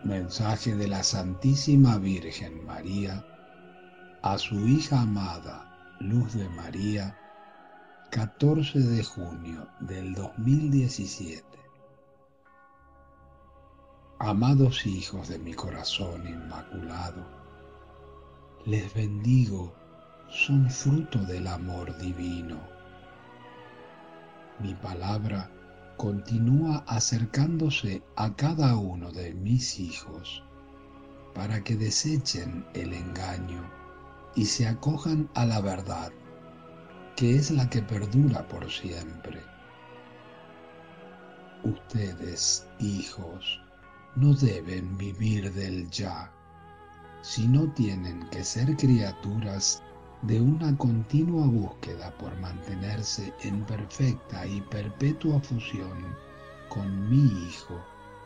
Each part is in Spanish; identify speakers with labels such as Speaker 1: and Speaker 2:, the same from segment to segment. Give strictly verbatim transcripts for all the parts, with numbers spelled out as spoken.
Speaker 1: Mensaje de la Santísima Virgen María a su hija amada, Luz de María, catorce de junio del dos mil diecisiete. Amados hijos de mi corazón inmaculado, les bendigo, son fruto del amor divino. Mi palabra continúa acercándose a cada uno de mis hijos para que desechen el engaño y se acojan a la verdad, que es la que perdura por siempre. Ustedes, hijos, no deben vivir del ya, sino tienen que ser criaturas de una continua búsqueda por mantenerse en perfecta y perpetua fusión con mi Hijo.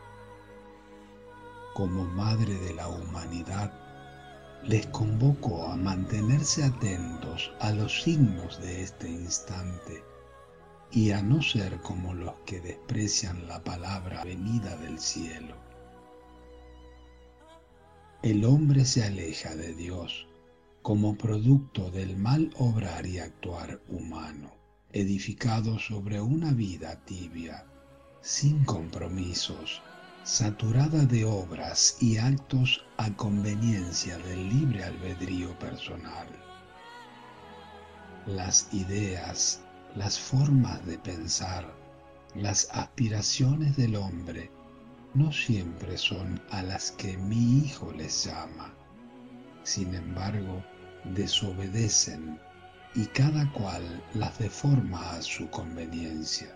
Speaker 1: Como Madre de la humanidad, les convoco a mantenerse atentos a los signos de este instante y a no ser como los que desprecian la palabra venida del cielo. El hombre se aleja de Dios como producto del mal obrar y actuar humano, edificado sobre una vida tibia, sin compromisos, saturada de obras y actos a conveniencia del libre albedrío personal. Las ideas, las formas de pensar, las aspiraciones del hombre no siempre son a las que mi Hijo les llama. Sin embargo, desobedecen y cada cual las deforma a su conveniencia.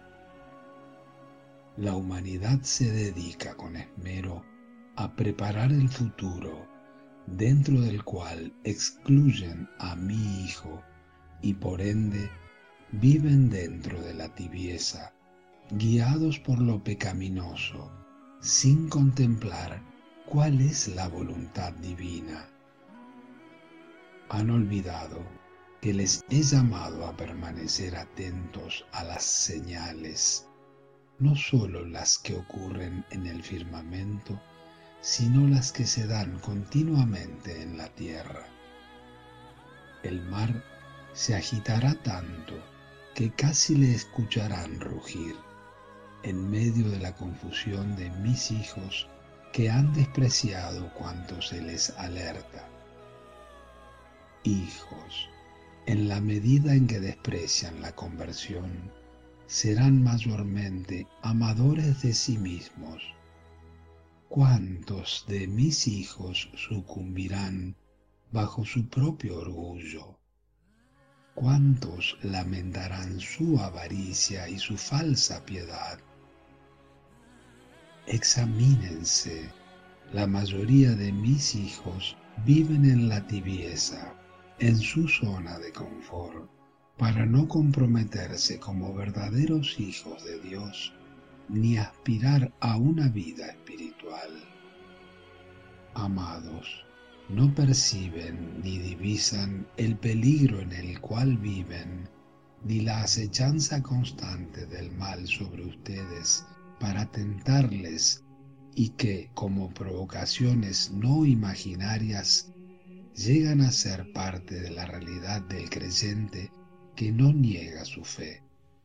Speaker 1: La humanidad se dedica con esmero a preparar el futuro, dentro del cual excluyen a mi Hijo y por ende viven dentro de la tibieza, guiados por lo pecaminoso, sin contemplar cuál es la voluntad divina. Han olvidado que les he llamado a permanecer atentos a las señales, no solo las que ocurren en el firmamento, sino las que se dan continuamente en la tierra. El mar se agitará tanto que casi le escucharán rugir, en medio de la confusión de mis hijos que han despreciado cuanto se les alerta. Hijos, en la medida en que desprecian la conversión, serán mayormente amadores de sí mismos. ¿Cuántos de mis hijos sucumbirán bajo su propio orgullo? ¿Cuántos lamentarán su avaricia y su falsa piedad? Examínense, la mayoría de mis hijos viven en la tibieza, en su zona de confort, para no comprometerse como verdaderos hijos de Dios, ni aspirar a una vida espiritual. Amados, no perciben ni divisan el peligro en el cual viven, ni la acechanza constante del mal sobre ustedes para tentarles y que, como provocaciones no imaginarias, llegan a ser parte de la realidad del creyente que no niega su fe.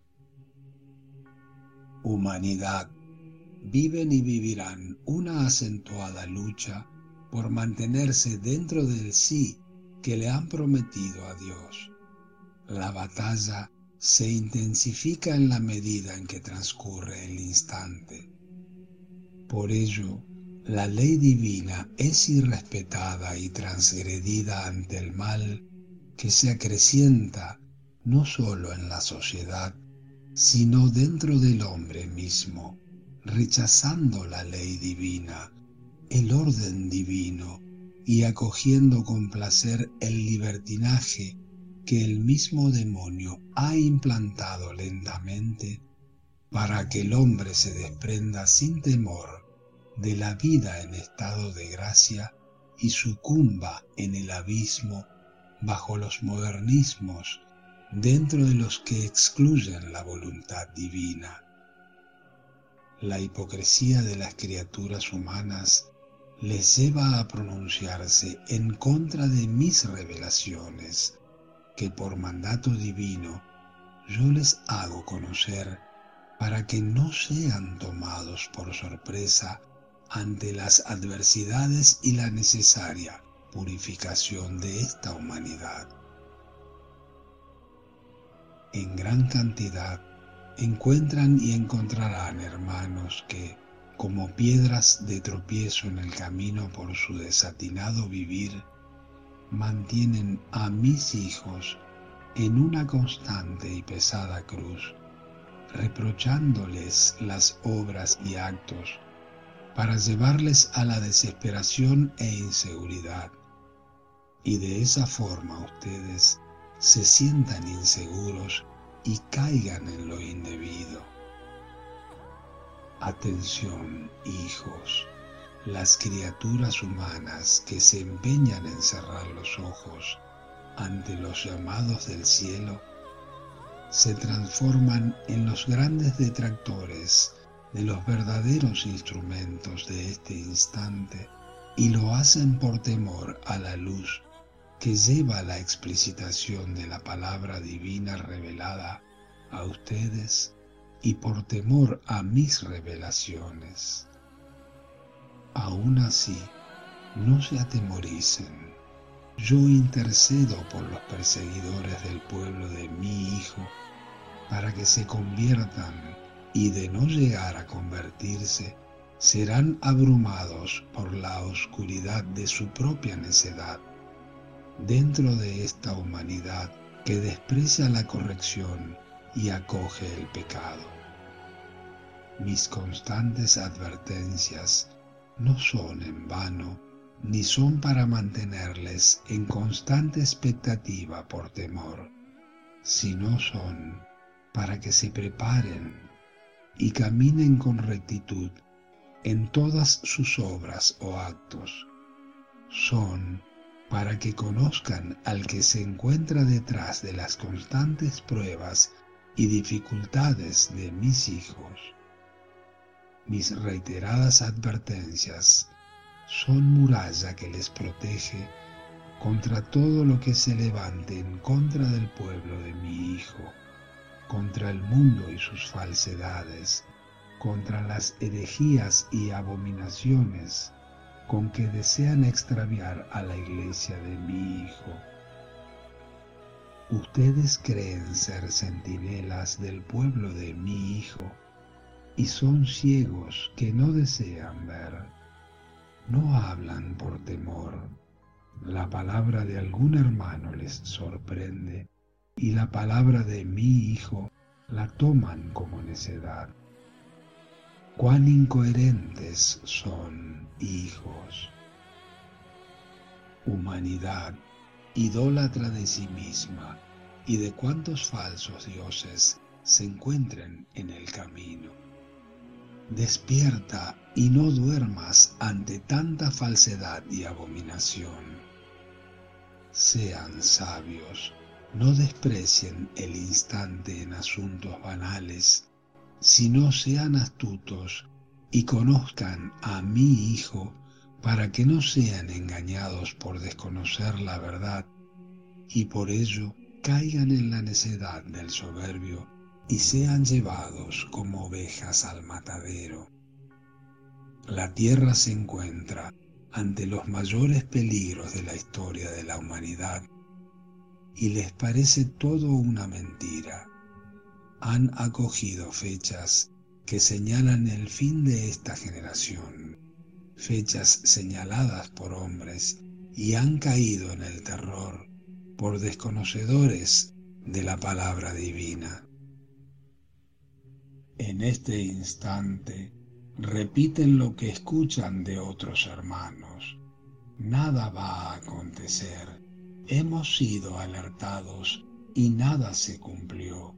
Speaker 1: Humanidad, viven y vivirán una acentuada lucha por mantenerse dentro del sí que le han prometido a Dios. La batalla se intensifica en la medida en que transcurre el instante. Por ello, la ley divina es irrespetada y transgredida ante el mal que se acrecienta no solo en la sociedad, sino dentro del hombre mismo, rechazando la ley divina, el orden divino y acogiendo con placer el libertinaje que el mismo demonio ha implantado lentamente para que el hombre se desprenda sin temor de la vida en estado de gracia y sucumba en el abismo bajo los modernismos dentro de los que excluyen la voluntad divina. La hipocresía de las criaturas humanas les lleva a pronunciarse en contra de mis revelaciones, que por mandato divino yo les hago conocer, para que no sean tomados por sorpresa ante las adversidades y la necesaria purificación de esta humanidad. En gran cantidad encuentran y encontrarán hermanos que, como piedras de tropiezo en el camino por su desatinado vivir, mantienen a mis hijos en una constante y pesada cruz, reprochándoles las obras y actos para llevarles a la desesperación e inseguridad, y de esa forma ustedes se sientan inseguros y caigan en lo indebido. Atención, hijos, las criaturas humanas que se empeñan en cerrar los ojos ante los llamados del cielo se transforman en los grandes detractores de los verdaderos instrumentos de este instante y lo hacen por temor a la luz que lleva la explicitación de la palabra divina revelada a ustedes y por temor a mis revelaciones. Aún así, no se atemoricen. Yo intercedo por los perseguidores del pueblo de mi Hijo para que se conviertan y de no llegar a convertirse, serán abrumados por la oscuridad de su propia necedad. Dentro de esta humanidad que desprecia la corrección y acoge el pecado. Mis constantes advertencias no son en vano, ni son para mantenerles en constante expectativa por temor, sino son para que se preparen y caminen con rectitud en todas sus obras o actos. Son para que conozcan al que se encuentra detrás de las constantes pruebas y dificultades de mis hijos. Mis reiteradas advertencias son muralla que les protege contra todo lo que se levante en contra del pueblo de mi Hijo, contra el mundo y sus falsedades, contra las herejías y abominaciones con que desean extraviar a la iglesia de mi Hijo. Ustedes creen ser centinelas del pueblo de mi Hijo y son ciegos que no desean ver. No hablan por temor. La palabra de algún hermano les sorprende y la palabra de mi Hijo la toman como necedad. Cuán incoherentes son, hijos. Humanidad, idólatra de sí misma y de cuantos falsos dioses se encuentren en el camino. Despierta y no duermas ante tanta falsedad y abominación. Sean sabios, no desprecien el instante en asuntos banales, sino sean astutos y conozcan a mi Hijo para que no sean engañados por desconocer la verdad y por ello caigan en la necedad del soberbio y sean llevados como ovejas al matadero. La tierra se encuentra ante los mayores peligros de la historia de la humanidad y les parece todo una mentira. Han acogido fechas que señalan el fin de esta generación, fechas señaladas por hombres, y han caído en el terror por desconocedores de la palabra divina. En este instante repiten lo que escuchan de otros hermanos. Nada va a acontecer. Hemos sido alertados y nada se cumplió.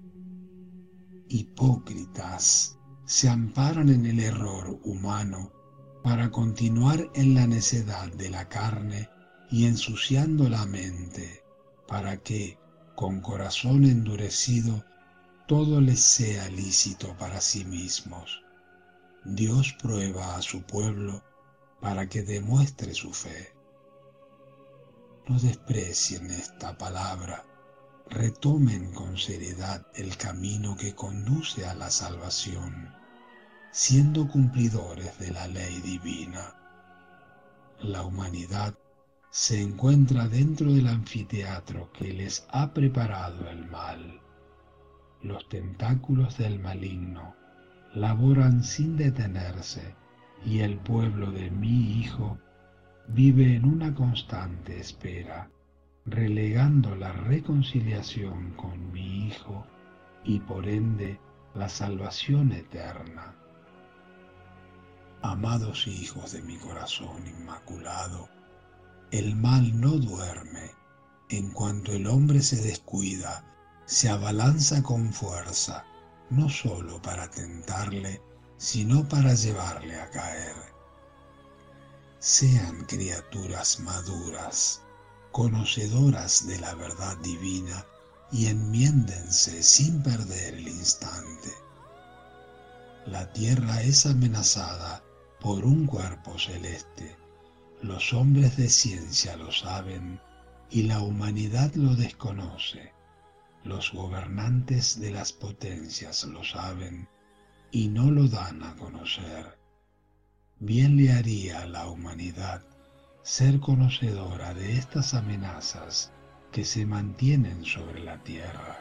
Speaker 1: Hipócritas, se amparan en el error humano para continuar en la necedad de la carne y ensuciando la mente, para que, con corazón endurecido, todo les sea lícito para sí mismos. Dios prueba a su pueblo para que demuestre su fe. No desprecien esta palabra, retomen con seriedad el camino que conduce a la salvación, siendo cumplidores de la ley divina. La humanidad se encuentra dentro del anfiteatro que les ha preparado el mal. Los tentáculos del maligno laboran sin detenerse y el pueblo de mi Hijo vive en una constante espera, relegando la reconciliación con mi Hijo y por ende la salvación eterna. Amados hijos de mi corazón inmaculado, el mal no duerme. En cuanto el hombre se descuida, se abalanza con fuerza, no solo para tentarle, sino para llevarle a caer. Sean criaturas maduras, conocedoras de la verdad divina, y enmiéndense sin perder el instante. La tierra es amenazada por un cuerpo celeste. Los hombres de ciencia lo saben y la humanidad lo desconoce. Los gobernantes de las potencias lo saben y no lo dan a conocer. Bien le haría a la humanidad ser conocedora de estas amenazas que se mantienen sobre la tierra.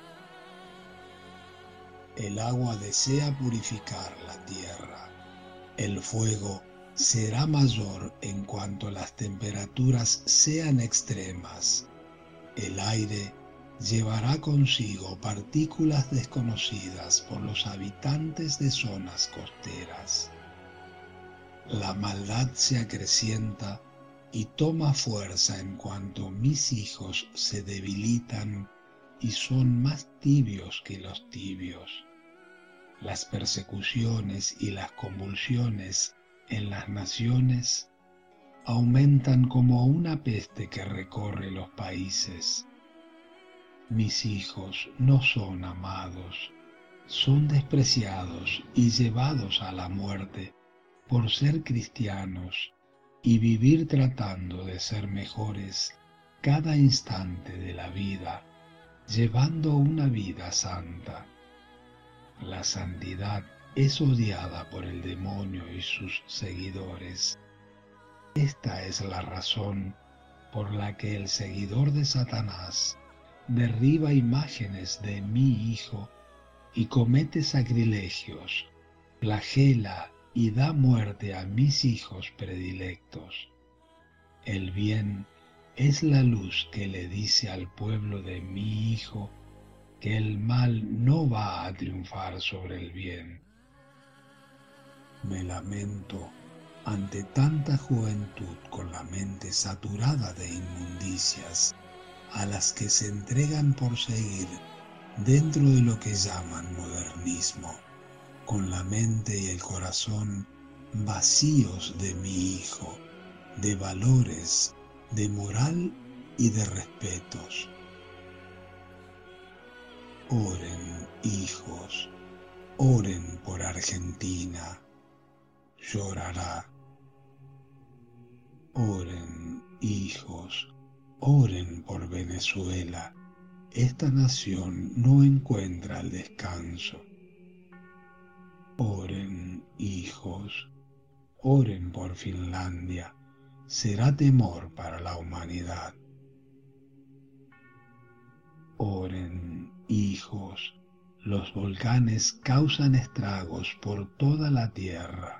Speaker 1: El agua desea purificar la tierra. El fuego será mayor en cuanto las temperaturas sean extremas. El aire llevará consigo partículas desconocidas por los habitantes de zonas costeras. La maldad se acrecienta y toma fuerza en cuanto mis hijos se debilitan y son más tibios que los tibios. Las persecuciones y las convulsiones en las naciones aumentan como una peste que recorre los países. Mis hijos no son amados, son despreciados y llevados a la muerte por ser cristianos y vivir tratando de ser mejores cada instante de la vida, llevando una vida santa. La santidad es odiada por el demonio y sus seguidores. Esta es la razón por la que el seguidor de Satanás derriba imágenes de mi Hijo y comete sacrilegios, flagela y da muerte a mis hijos predilectos. El bien es la luz que le dice al pueblo de mi Hijo que el mal no va a triunfar sobre el bien. Me lamento ante tanta juventud con la mente saturada de inmundicias, a las que se entregan por seguir dentro de lo que llaman modernismo, con la mente y el corazón vacíos de mi Hijo, de valores, de moral y de respetos. Oren, hijos, oren por Argentina, llorará. Oren, hijos, oren por Venezuela, esta nación no encuentra el descanso. Oren, hijos, oren por Finlandia, será temor para la humanidad. Oren, hijos, los volcanes causan estragos por toda la tierra.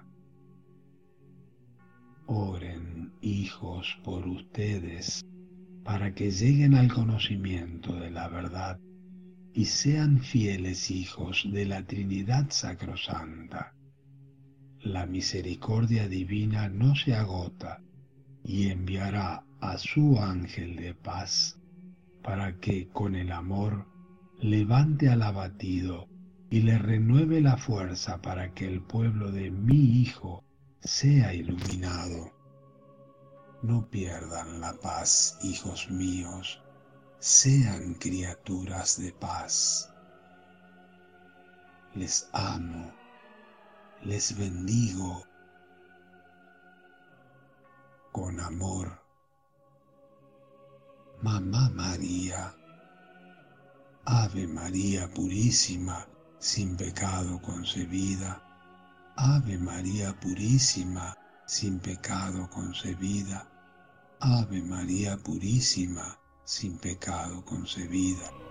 Speaker 1: Oren, hijos, por ustedes, para que lleguen al conocimiento de la verdad y sean fieles hijos de la Trinidad Sacrosanta. La misericordia divina no se agota y enviará a su ángel de paz para que con el amor levante al abatido y le renueve la fuerza para que el pueblo de mi Hijo sea iluminado. No pierdan la paz, hijos míos, sean criaturas de paz. Les amo, les bendigo. con amor. Mamá María, Ave María purísima, sin pecado concebida. Ave María purísima, sin pecado concebida. Ave María purísima, sin pecado concebida.